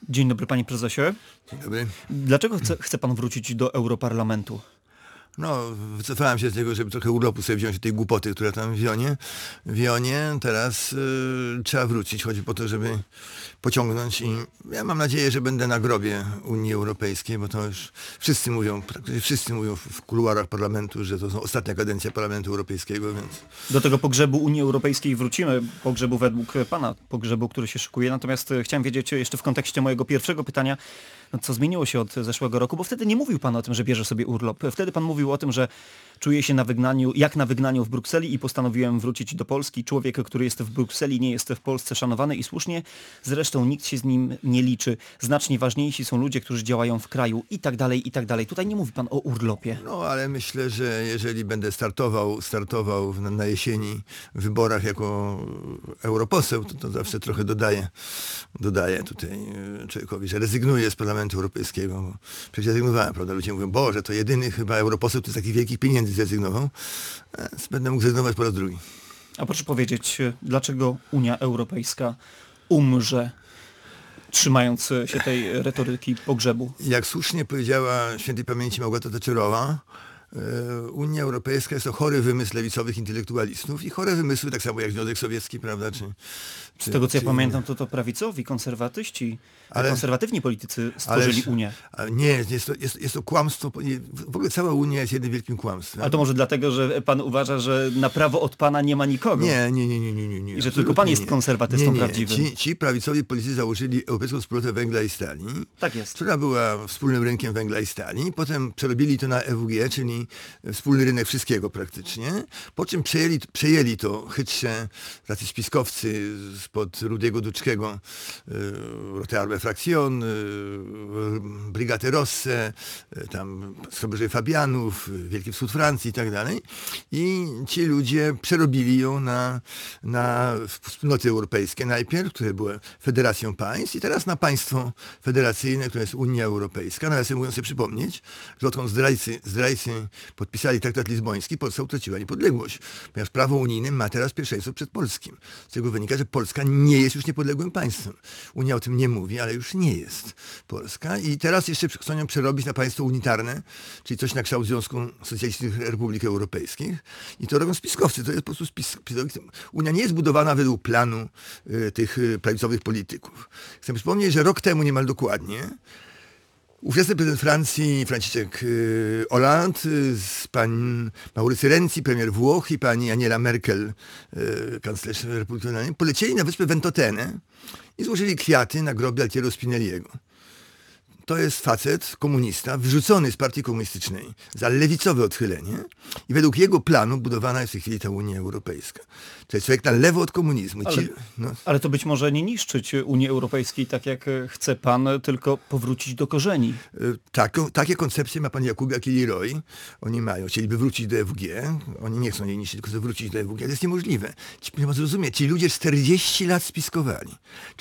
Dzień dobry, panie prezesie. Dzień dobry. Dlaczego chce pan wrócić do Europarlamentu? No, wycofałem się z tego, żeby trochę urlopu sobie wziąć od tej głupoty, która tam wionie. Teraz trzeba wrócić. Chodzi po to, żeby pociągnąć i ja mam nadzieję, że będę na grobie Unii Europejskiej, bo to już praktycznie wszyscy mówią w kuluarach parlamentu, że to są ostatnia kadencja Parlamentu Europejskiego, więc... Do tego pogrzebu Unii Europejskiej wrócimy, pogrzebu według pana, pogrzebu, który się szykuje. Natomiast chciałem wiedzieć jeszcze w kontekście mojego pierwszego pytania, no co zmieniło się od zeszłego roku, bo wtedy nie mówił pan o tym, że bierze sobie urlop. Wtedy pan mówił o tym, że czuje się na wygnaniu w Brukseli i postanowiłem wrócić do Polski. Człowiek, który jest w Brukseli, nie jest w Polsce szanowany i słusznie. Zresztą nikt się z nim nie liczy. Znacznie ważniejsi są ludzie, którzy działają w kraju i tak dalej, i tak dalej. Tutaj nie mówi pan o urlopie. No, ale myślę, że jeżeli będę startował na jesieni w wyborach jako europoseł, to zawsze trochę dodaję tutaj człowiekowi, że rezygnuję z Parlamentu Europejskiego. Bo przecież rezygnowałem, prawda? Ludzie mówią, Boże, to jedyny chyba europoseł, który z takich wielkich pieniędzy zrezygnował. Więc będę mógł zrezygnować po raz drugi. A proszę powiedzieć, dlaczego Unia Europejska umrze, trzymając się tej retoryki pogrzebu? Jak słusznie powiedziała świętej pamięci Małgorzata Thatcherowa, Unia Europejska jest to chory wymysł lewicowych intelektualistów i chore wymysły, tak samo jak Związek Sowiecki, prawda? Z tego co ja pamiętam, to prawicowi, konserwatyści, konserwatywni politycy stworzyli Unię. Nie, jest to kłamstwo. W ogóle cała Unia jest jednym wielkim kłamstwem. A to może dlatego, że pan uważa, że na prawo od pana nie ma nikogo? Nie. I że tylko pan jest konserwatystą prawdziwym? Ci prawicowi politycy założyli Europejską Wspólnotę Węgla i Stali, tak jest, która była wspólnym rynkiem węgla i stali. Potem przerobili to na EWG, czyli wspólny rynek wszystkiego praktycznie. Po czym przejęli to chytrze tacy spiskowcy spod Rudiego Dutschkego, Rote Arme Fraktion, Brigate Rosse, tam Stroberze Fabianów, Wielki Wschód Francji i tak dalej. I ci ludzie przerobili ją na wspólnoty europejskie najpierw, które były federacją państw i teraz na państwo federacyjne, które jest Unia Europejska. Nawiasem mówiąc sobie przypomnieć, że odkąd zdrajcy podpisali traktat lizboński, Polska utraciła niepodległość, ponieważ prawo unijne ma teraz pierwszeństwo przed polskim. Z tego wynika, że Polska nie jest już niepodległym państwem. Unia o tym nie mówi, ale już nie jest Polska i teraz jeszcze chcą ją przerobić na państwo unitarne, czyli coś na kształt Związku Socjalistycznych Republik Europejskich i to robią spiskowcy. To jest po prostu Unia nie jest budowana według planu tych prawicowych polityków. Chcę przypomnieć, że rok temu niemal dokładnie ówczesny prezydent Francji, Franciszek Hollande, pan Maurycy Renzi, premier Włoch i pani Angela Merkel, kanclerz Republiki Federalnej, polecieli na wyspę Ventotene i złożyli kwiaty na grobie Altiero Spinelliego. To jest facet, komunista, wyrzucony z partii komunistycznej za lewicowe odchylenie i według jego planu budowana jest w tej chwili ta Unia Europejska. To jest człowiek na lewo od komunizmu. Ale to być może nie niszczyć Unii Europejskiej tak jak chce pan, tylko powrócić do korzeni. Takie koncepcje ma pan Jakub Akili-Roy. Oni chcieliby wrócić do EWG. Oni nie chcą jej niszczyć, tylko chcą wrócić do EWG. To jest niemożliwe. Trzeba zrozumieć, ci ludzie 40 lat spiskowali.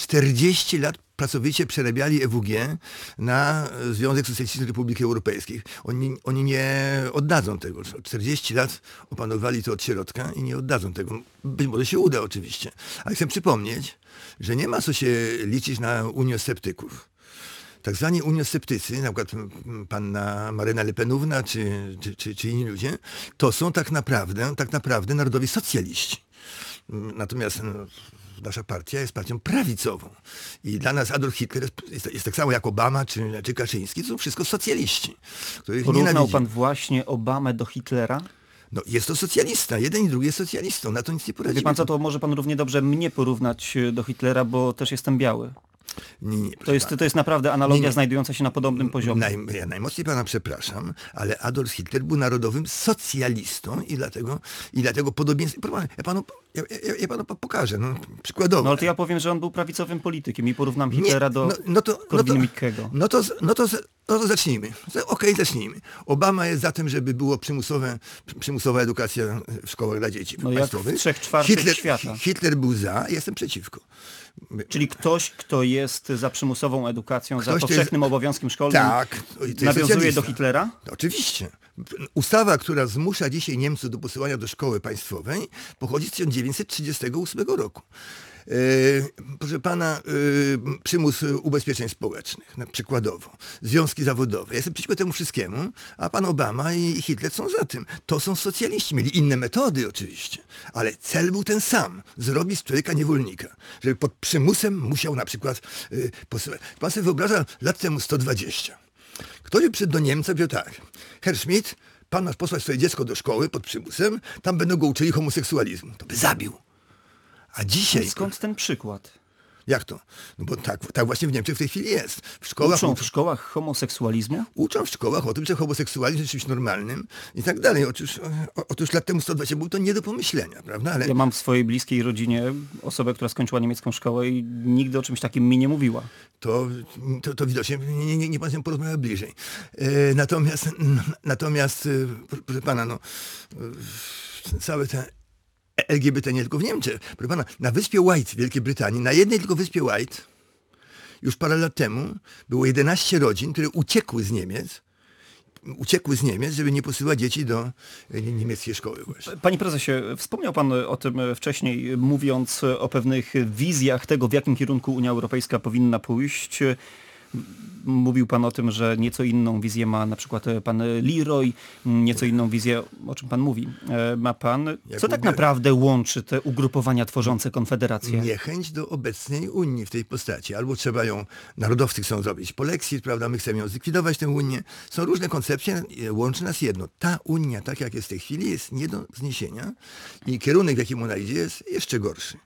40 lat pracowicie przerabiali EWG na Związek Socjalistycznych Republik Europejskich. Oni nie oddadzą tego. 40 lat opanowali to od środka i nie oddadzą tego. Być może się uda oczywiście. Ale chcę przypomnieć, że nie ma co się liczyć na uniosceptyków. Tak zwani uniosceptycy, na przykład panna Marina Le Penówna czy inni ludzie, to są tak naprawdę narodowi socjaliści. Natomiast nasza partia jest partią prawicową. I dla nas Adolf Hitler jest tak samo jak Obama czy Kaczyński. To są wszystko socjaliści, których Porównał pan właśnie Obamę do Hitlera? No, jest to socjalista. Jeden i drugi jest socjalistą. Na to nic nie poradzimy. Wie pan co, to może pan równie dobrze mnie porównać do Hitlera, bo też jestem biały. Nie, to jest naprawdę analogia znajdująca się na podobnym poziomie. Ja najmocniej pana przepraszam, ale Adolf Hitler był narodowym socjalistą i dlatego podobieństwo... Ja panu pokażę, przykładowo. No ale to ja powiem, że on był prawicowym politykiem i porównam Hitlera do Korwin-Mikkego. No to zacznijmy. Okej, zacznijmy. Obama jest za tym, żeby było przymusowa edukacja w szkołach dla dzieci państwowych. Jak w 3/4 świata. Hitler był za, ja jestem przeciwko. Czyli ktoś, kto jest za przymusową edukacją, za powszechnym obowiązkiem szkolnym, tak, nawiązuje do Hitlera? Oczywiście. Ustawa, która zmusza dzisiaj Niemców do posyłania do szkoły państwowej, pochodzi z 1938 roku. Proszę pana, przymus ubezpieczeń społecznych, przykładowo, związki zawodowe. Ja jestem przeciwko temu wszystkiemu, a pan Obama i Hitler są za tym. To są socjaliści. Mieli inne metody oczywiście, ale cel był ten sam. Zrobić z człowieka niewolnika. Żeby pod przymusem musiał na przykład posyłać. Pan sobie wyobraża lat temu 120. Ktoś by przyszedł do Niemca i powiedział tak: Herr Schmidt, pan masz posłać swoje dziecko do szkoły pod przymusem, tam będą go uczyli homoseksualizmu. To by zabił. A dzisiaj... Skąd ten przykład? Jak to? No bo tak właśnie w Niemczech w tej chwili jest. Uczą w szkołach homoseksualizmu? Uczą w szkołach o tym, że homoseksualizm jest czymś normalnym i tak dalej. Otóż lat temu 120 było to nie do pomyślenia, prawda? Ale... Ja mam w swojej bliskiej rodzinie osobę, która skończyła niemiecką szkołę i nigdy o czymś takim mi nie mówiła. To widocznie nie pan się porozmawiał bliżej. Natomiast proszę pana, całe te LGBT nie tylko w Niemczech. Proszę pana, na wyspie White w Wielkiej Brytanii, na jednej tylko wyspie White, już parę lat temu było 11 rodzin, które uciekły z Niemiec, żeby nie posyłać dzieci do niemieckiej szkoły właśnie. Panie prezesie, wspomniał pan o tym wcześniej, mówiąc o pewnych wizjach tego, w jakim kierunku Unia Europejska powinna pójść. Mówił pan o tym, że nieco inną wizję ma na przykład pan Leroy, nieco inną wizję, o czym pan mówi, ma pan. Co tak naprawdę łączy te ugrupowania tworzące Konfederację? Niechęć do obecnej Unii w tej postaci. Albo trzeba ją, narodowcy chcą zrobić polexit, prawda, my chcemy ją zlikwidować, tę Unię. Są różne koncepcje, łączy nas jedno. Ta Unia, tak jak jest w tej chwili, jest nie do zniesienia i kierunek, w jakim ona idzie, jest jeszcze gorszy.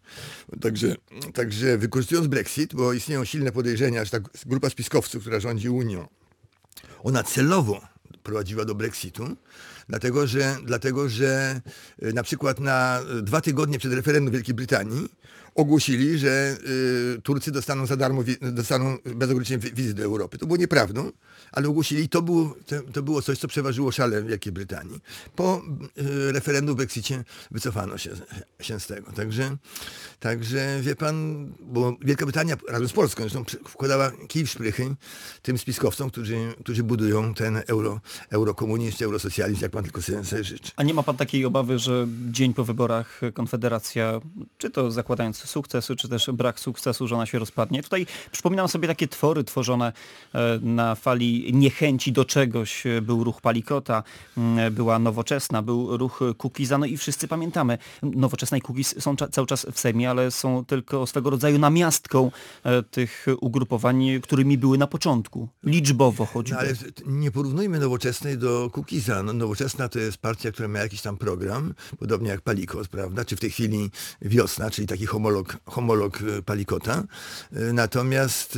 Także wykorzystując Brexit, bo istnieją silne podejrzenia, że ta grupa spiskowców, która rządzi Unią, ona celowo prowadziła do Brexitu, dlatego że na przykład na 2 tygodnie przed referendum Wielkiej Brytanii ogłosili, że Turcy dostaną za darmo, dostaną bezograniczenie wizy do Europy. To było nieprawdą, ale ogłosili, to było coś, co przeważyło szale w Wielkiej Brytanii. Po referendum w Brexicie wycofano się z tego. Także wie pan, bo Wielka Brytania razem z Polską zresztą wkładała kij w szprychy tym spiskowcom, którzy budują ten eurokomunizm czy eurosocjalizm, jak pan tylko sobie życzy. A nie ma pan takiej obawy, że dzień po wyborach Konfederacja, czy to zakładając sukcesu, czy też brak sukcesu, że ona się rozpadnie? Tutaj przypominam sobie takie twory tworzone na fali niechęci do czegoś. Był ruch Palikota, była Nowoczesna, był ruch Kukiza, no i wszyscy pamiętamy. Nowoczesna i Kukiz są cały czas w Sejmie, ale są tylko swego rodzaju namiastką tych ugrupowań, którymi były na początku. Liczbowo choćby. No, ale nie porównujmy Nowoczesnej do Kukiza. No, Nowoczesna to jest partia, która ma jakiś tam program, podobnie jak Palikot, prawda? Czy w tej chwili Wiosna, czyli taki homolog Palikota. Natomiast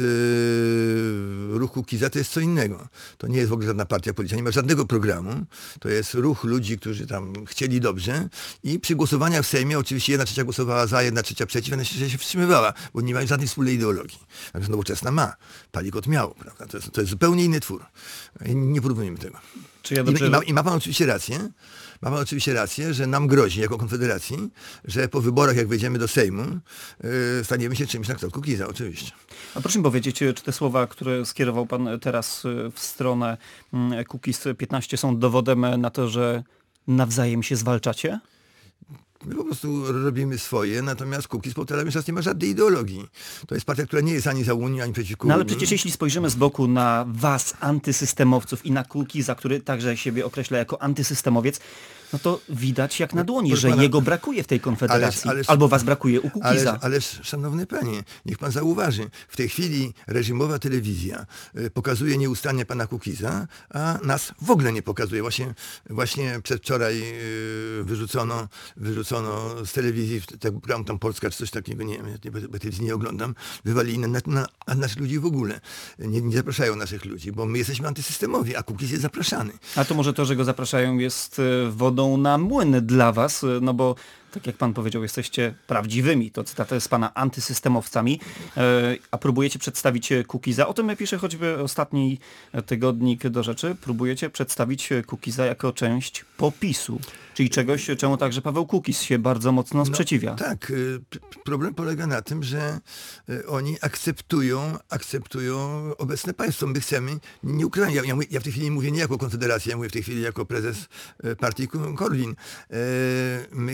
ruch Kukiza to jest co innego. To nie jest w ogóle żadna partia polityczna, nie ma żadnego programu. To jest ruch ludzi, którzy tam chcieli dobrze i przy głosowaniach w Sejmie oczywiście 1/3 głosowała za, 1/3 przeciw, a się wstrzymywała, bo nie mają żadnej wspólnej ideologii. Natomiast Nowoczesna ma. Palikot miał, prawda? To jest zupełnie inny twór. Nie porównujmy tego. Czy ja dobrze... I ma pan oczywiście rację. Ma pan oczywiście rację, że nam grozi jako Konfederacji, że po wyborach, jak wejdziemy do Sejmu, staniemy się czymś na kształt Kukiza, oczywiście. A proszę mi powiedzieć, czy te słowa, które skierował pan teraz w stronę Kukiz 15 są dowodem na to, że nawzajem się zwalczacie? My po prostu robimy swoje, natomiast Kukiz, powtarzam jeszcze raz, nie ma żadnej ideologii. To jest partia, która nie jest ani za Unią, ani przeciwko Unii. No ale przecież jeśli spojrzymy z boku na was, antysystemowców, i na Kukiza, który także siebie określa jako antysystemowiec, no to widać jak na dłoni, że jego brakuje w tej Konfederacji. Albo was brakuje u Kukiza. Ależ, szanowny panie, niech pan zauważy, w tej chwili reżimowa telewizja pokazuje nieustannie pana Kukiza, a nas w ogóle nie pokazuje. Właśnie przedwczoraj wyrzucono z telewizji, tak program tam Polska czy coś takiego, nie wiem, bo telewizji nie oglądam, wywalili na naszych ludzi w ogóle. Nie zapraszają naszych ludzi, bo my jesteśmy antysystemowi, a Kukiz jest zapraszany. A to może to, że go zapraszają, jest wodą na młyn dla was, no bo tak jak pan powiedział, jesteście prawdziwymi, to cytat z pana, antysystemowcami, a próbujecie przedstawić Kukiza. O tym pisze choćby ostatni tygodnik Do Rzeczy. Próbujecie przedstawić Kukiza jako część popisu, czyli czegoś, czemu także Paweł Kukiz się bardzo mocno sprzeciwia. No, tak, problem polega na tym, że oni akceptują obecne państwo. My chcemy, nie ukrywam, ja w tej chwili mówię nie jako Konfederacja, ja mówię w tej chwili jako prezes partii Korwin. My chcemy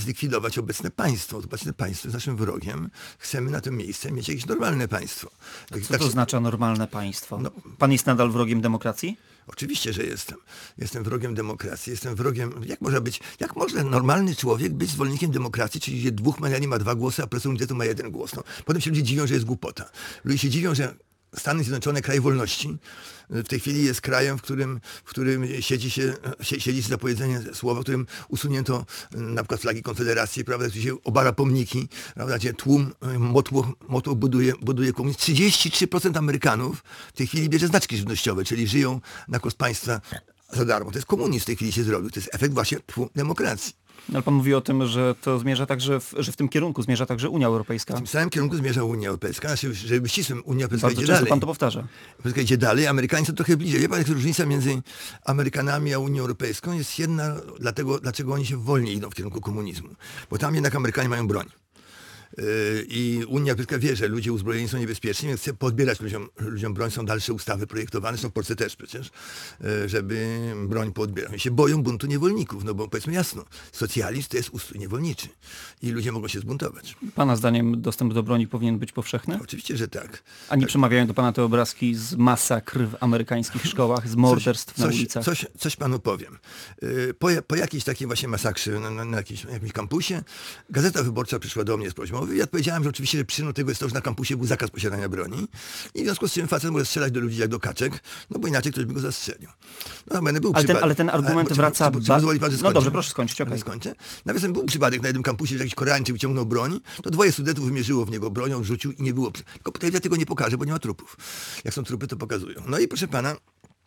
zlikwidować obecne państwo. Obecne państwo jest naszym wrogiem. Chcemy na tym miejsce mieć jakieś normalne państwo. Co to oznacza normalne państwo? Pan jest nadal wrogiem demokracji? Oczywiście, że jestem. Jestem wrogiem demokracji. Jestem wrogiem... Jak może normalny człowiek być zwolennikiem demokracji, czyli gdzie dwóch Mariani ma 2 głosy, a prezes unitetu ma 1 głos? No, potem się ludzie dziwią, że jest głupota. Ludzie się dziwią, że Stany Zjednoczone, kraj wolności, w tej chwili jest krajem, w którym siedzi się za powiedzenie słowa, w którym usunięto na przykład flagi Konfederacji, prawda, gdzie się obala pomniki, prawda, gdzie tłum motło buduje komunizm. 33% Amerykanów w tej chwili bierze znaczki żywnościowe, czyli żyją na koszt państwa za darmo. To jest komunizm w tej chwili się zrobił. To jest efekt właśnie demokracji. Ale pan mówi o tym, że to zmierza także, że w tym kierunku zmierza także Unia Europejska. W tym samym kierunku zmierza Unia Europejska. Znaczy, żeby ścisłym Unia Europejska Bardzo idzie często dalej. pan to powtarza. Europejska idzie dalej, Amerykanie są trochę bliżej. Wie pan, jaka różnica między Amerykanami a Unią Europejską? Jest jedna, dlaczego oni się wolniej idą w kierunku komunizmu. Bo tam jednak Amerykanie mają broń. I Unia Europejska wie, że ludzie uzbrojeni są niebezpieczni, więc chce podbierać ludziom broń. Są dalsze ustawy projektowane, są w Polsce też przecież, żeby broń poodbierać. Oni się boją buntu niewolników, no bo powiedzmy jasno, socjalizm to jest ustrój niewolniczy i ludzie mogą się zbuntować. Pana zdaniem dostęp do broni powinien być powszechny? Oczywiście, że tak. A nie przemawiają do pana te obrazki z masakr w amerykańskich szkołach, z morderstw na ulicach? Coś panu powiem. Po jakiejś takiej właśnie masakrze na jakimś kampusie, Gazeta Wyborcza przyszła do mnie z prośbą. Ja odpowiedziałem, że oczywiście że przyczyną tego jest to, że na kampusie był zakaz posiadania broni i w związku z czym facet może strzelać do ludzi jak do kaczek, no bo inaczej ktoś by go zastrzelił. No, był ale ten argument wraca... Pozwoli pan, że skończę? No dobrze, proszę skończyć. Okay. Skończę. Nawiasem był przypadek na jednym kampusie, że jakiś Koreańczyk wyciągnął broń, to 2 studentów wymierzyło w niego bronią, rzucił i nie było... Tylko telewizja tego nie pokaże, bo nie ma trupów. Jak są trupy, to pokazują. No i proszę pana,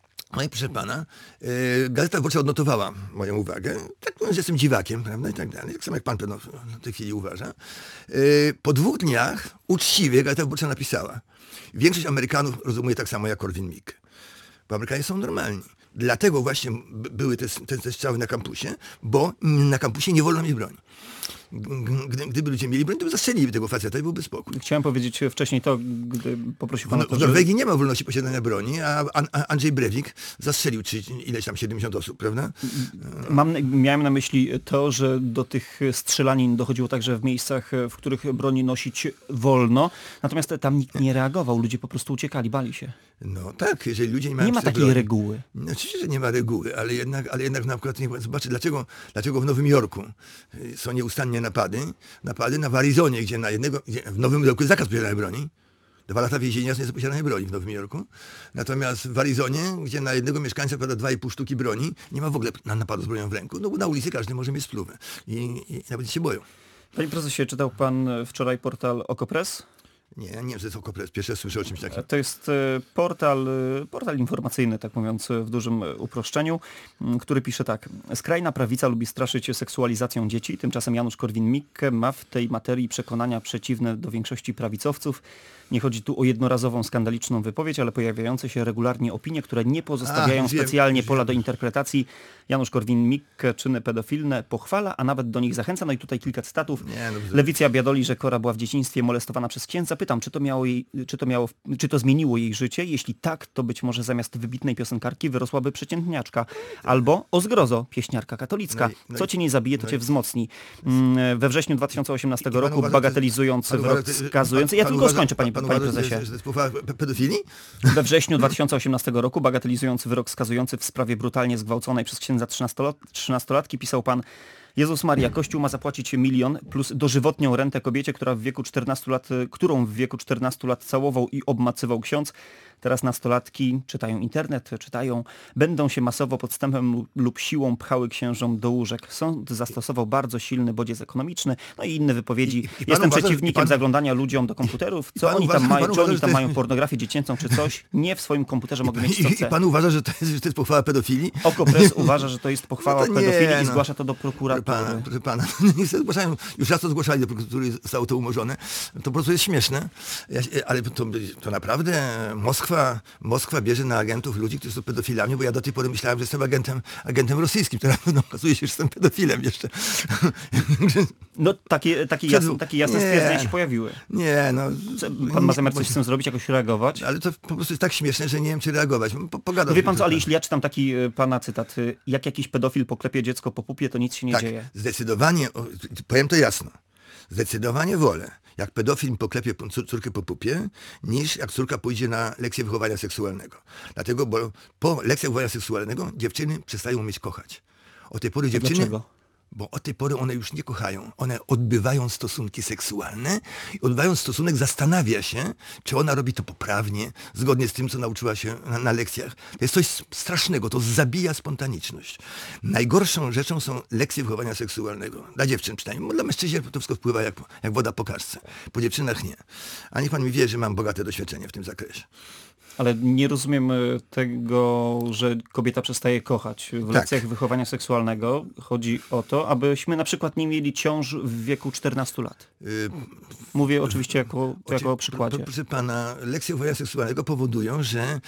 Gazeta Wyborcza odnotowała moją uwagę, tak mówiąc, że jestem dziwakiem, prawda, i tak dalej, tak samo jak pan pewno w tej chwili uważa. Po 2 dniach uczciwie Gazeta Wyborcza napisała: większość Amerykanów rozumie tak samo jak Korwin-Mikke, bo Amerykanie są normalni. Dlatego właśnie były te strzały na kampusie, bo na kampusie nie wolno mieć broni. Gdyby ludzie mieli broń, to by zastrzelili tego faceta i byłby spokój. Chciałem powiedzieć wcześniej to, gdy poprosił pan o to, w Norwegii nie ma wolności posiadania broni, a Andrzej Breivik zastrzelił ileś tam 70 osób, prawda? Miałem na myśli to, że do tych strzelanin dochodziło także w miejscach, w których broni nosić wolno, natomiast tam nikt nie reagował, ludzie po prostu uciekali, bali się. No tak, jeżeli ludzie nie mają... Nie ma takiej reguły. No, oczywiście, że nie ma reguły, ale jednak na przykład zobaczcie, dlaczego w Nowym Jorku są nieustannie napady w Arizonie, gdzie w Nowym Jorku jest zakaz posiadania broni. 2 lata więzienia za posiadanie broni w Nowym Jorku. Natomiast w Arizonie, gdzie na jednego mieszkańca pada 2,5 sztuki broni, nie ma w ogóle napadu z bronią w ręku. No bo na ulicy każdy może mieć spluwę i nawet się boją. Panie prezesie, czytał pan wczoraj portal Okopres? Nie wiem, że to jest Okopres. Pierwszy raz słyszę o czymś takim. To jest portal informacyjny, tak mówiąc w dużym uproszczeniu, który pisze tak. Skrajna prawica lubi straszyć seksualizacją dzieci, tymczasem Janusz Korwin-Mikke ma w tej materii przekonania przeciwne do większości prawicowców. Nie chodzi tu o jednorazową skandaliczną wypowiedź, ale pojawiające się regularnie opinie, które nie pozostawiają specjalnie pola do interpretacji. Janusz Korwin-Mikke czyny pedofilne pochwala, a nawet do nich zachęca. No i tutaj kilka cytatów. Lewicja biadoli, że Kora była w dzieciństwie molestowana przez księdza. Pytam, czy to zmieniło jej życie? Jeśli tak, to być może zamiast wybitnej piosenkarki wyrosłaby przeciętniaczka. Albo o zgrozo, pieśniarka katolicka. Co cię nie zabije, to cię wzmocni. We wrześniu 2018 roku bagatelizując wyrok skazujący... Ja tylko skończę, panie prezesie. Że to jest pochwała pedofilii? We wrześniu 2018 roku, bagatelizując wyrok skazujący w sprawie brutalnie zgwałconej przez księdza 13-latki, pisał pan: Jezus Maria, Kościół ma zapłacić 1 000 000 plus dożywotnią rentę kobiecie, którą w wieku 14 lat całował i obmacywał ksiądz. Teraz nastolatki czytają internet, będą się masowo podstępem lub siłą pchały księżom do łóżek. Sąd zastosował bardzo silny bodziec ekonomiczny, no i inne wypowiedzi. Jestem przeciwnikiem zaglądania ludziom do komputerów. Co oni tam mają? Czy oni tam mają pornografię dziecięcą czy coś? Nie, w swoim komputerze mogę mieć co chcę. I pan uważa, że to jest pochwała pedofilii? Okopres uważa, że to jest pochwała pedofilii i zgłasza to do prokuratury. Proszę pana, zgłaszają, już raz to zgłaszali do prokuratury, zostało to umorzone. To po prostu jest śmieszne, ale to naprawdę Moskwa Moskwa bierze na agentów ludzi, którzy są pedofilami, bo ja do tej pory myślałem, że jestem agentem rosyjskim, teraz no, okazuje się, że jestem pedofilem jeszcze. No takie jasne stwierdzenia się pojawiły. Nie, no... Pan ma zamiar coś z tym zrobić, jakoś reagować? Ale to po prostu jest tak śmieszne, że nie wiem, czy reagować. Pogadam. No wie pan co, ale jeśli ja czytam taki pana cytat, jak jakiś pedofil poklepie dziecko po pupie, to nic się nie dzieje. Zdecydowanie, powiem to jasno, zdecydowanie wolę, jak pedofil poklepie córkę po pupie, niż jak córka pójdzie na lekcję wychowania seksualnego. Dlatego, bo po lekcjach wychowania seksualnego dziewczyny przestają umieć kochać. Od tej pory dziewczyny... Dlaczego? Bo od tej pory one już nie kochają. One odbywają stosunki seksualne i odbywając stosunek zastanawia się, czy ona robi to poprawnie, zgodnie z tym, co nauczyła się na lekcjach. To jest coś strasznego, to zabija spontaniczność. Najgorszą rzeczą są lekcje wychowania seksualnego. Dla dziewczyn przynajmniej. Dla mężczyzn to wszystko wpływa jak woda po kaszce. Po dziewczynach nie. A niech pan mi wie, że mam bogate doświadczenie w tym zakresie. Ale nie rozumiem tego, że kobieta przestaje kochać. W lekcjach wychowania seksualnego chodzi o to, abyśmy na przykład nie mieli ciąż w wieku 14 lat. Mówię oczywiście jako przykładzie. Proszę pana, lekcje wychowania seksualnego powodują, że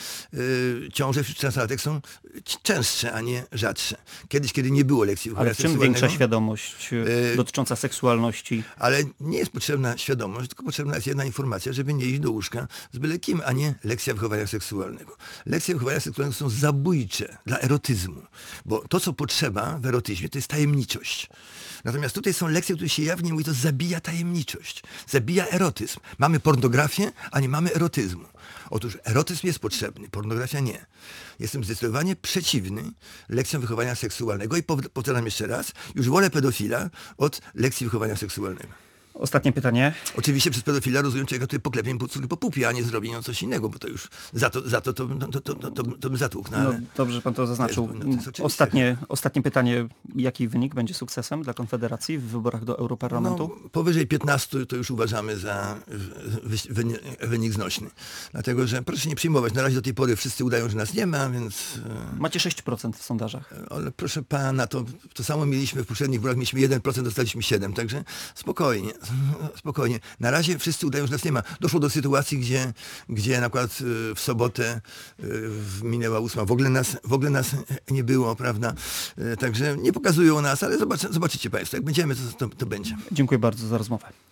ciąże wśród 14-latek są częstsze, a nie rzadsze. Kiedyś, kiedy nie było lekcji wychowania seksualnego... Ale w czym większa świadomość dotycząca seksualności? Ale nie jest potrzebna świadomość, tylko potrzebna jest jedna informacja, żeby nie iść do łóżka z byle kim, a nie lekcja wychowania seksualnego. Lekcje wychowania seksualnego są zabójcze dla erotyzmu, bo to, co potrzeba w erotyzmie, to jest tajemniczość. Natomiast tutaj są lekcje, które się jawnie mówi, to zabija tajemniczość, zabija erotyzm. Mamy pornografię, a nie mamy erotyzmu. Otóż erotyzm jest potrzebny, pornografia nie. Jestem zdecydowanie przeciwny lekcjom wychowania seksualnego i powtarzam jeszcze raz, już wolę pedofila od lekcji wychowania seksualnego. Ostatnie pytanie. Oczywiście przez pedofila rozumiem człowieka, który poklepie po pupie, a nie zrobi nią coś innego, bo to już za to bym zatłukł. No, ale... No, dobrze, że pan to zaznaczył. Ostatnie pytanie. Jaki wynik będzie sukcesem dla Konfederacji w wyborach do Europarlamentu? No, powyżej 15 to już uważamy za wynik znośny. Dlatego, że proszę się nie przyjmować. Na razie do tej pory wszyscy udają, że nas nie ma, więc... Macie 6% w sondażach. Ale proszę pana, to samo mieliśmy w poprzednich wyborach. Mieliśmy 1%, dostaliśmy 7%. Także spokojnie. Spokojnie. Na razie wszyscy udają, że nas nie ma. Doszło do sytuacji, gdzie na przykład w sobotę minęła 8, w ogóle nas nie było, prawda? Także nie pokazują nas, ale zobaczycie państwo, jak będziemy, to będzie. Dziękuję bardzo za rozmowę.